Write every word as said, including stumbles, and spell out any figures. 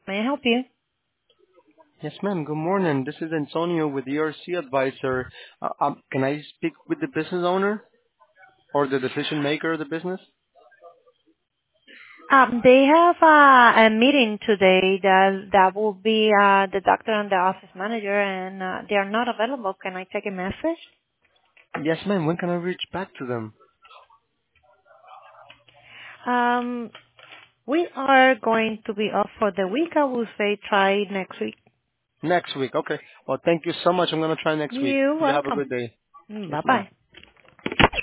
May I help you? Yes, ma'am. Good morning. This is Antonio with E R C Advisor. Uh, um, can I speak with the business owner or the decision maker of the business? Um, they have uh, a meeting today that that will be uh, the doctor and the office manager, and uh, they are not available. Can I take a message? Yes, ma'am. When can I reach back to them? Um, we are going to be off for the week. I will say try next week. Next week. Okay. Well, thank you so much. I'm going to try next week. You're You have a welcome. good day. Yes, Bye ma'am. bye.